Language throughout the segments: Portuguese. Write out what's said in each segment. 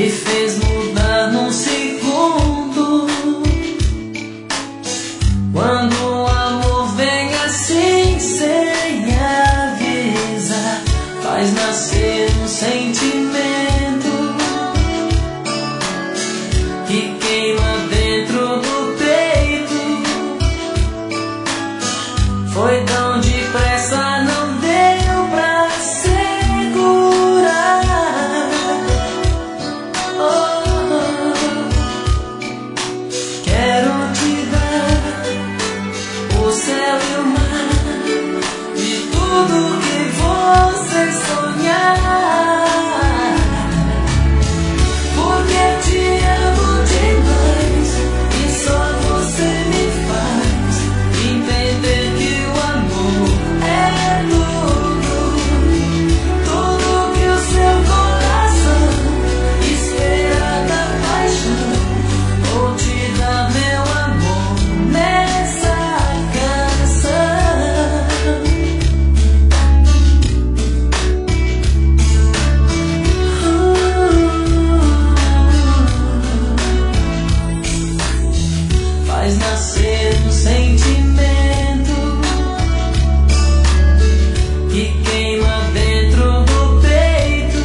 me fez mudar num segundo. Quando o amor vem assim sem avisar, faz nascer um sentimento que queima dentro do peito. Foi tão depressa, não deu pra segurar. Quero te dar o céu e o mar, de tudo que você sonhar, porque te amo demais e só você me faz entender que o amor é tudo, tudo que o seu coração espera da paixão. Vou te dar meu amor nessa canção. Faz nascer um sentimento que queima dentro do peito.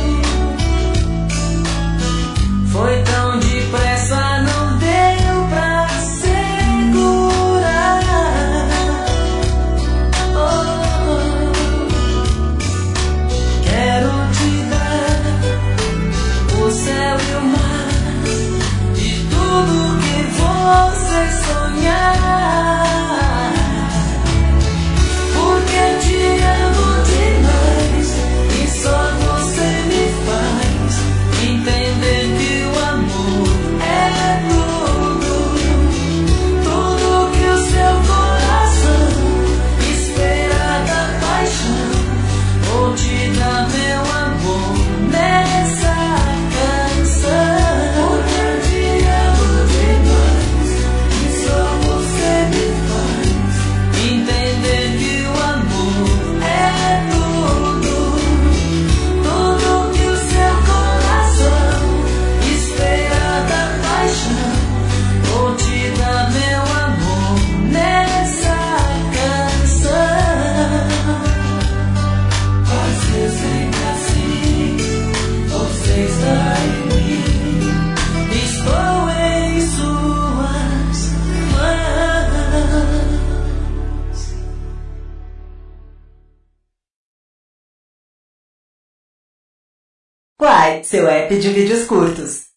Foi tão depressa, não deu pra segurar. Quero te dar o céu e o mar, de tudo que você sonhar, porque te amo demais e só você me faz entender que o amor é tudo, tudo que o seu coração espera da paixão. Vou te dar meu amor nessa canção, porque te amo demais e só você me faz entender que o amor é tudo, tudo que o seu coração espera da paixão. Vou te dar meu amor nessa canção. Você sempre assim, você está em mim, estou em suas mãos. Quai, seu app de vídeos curtos.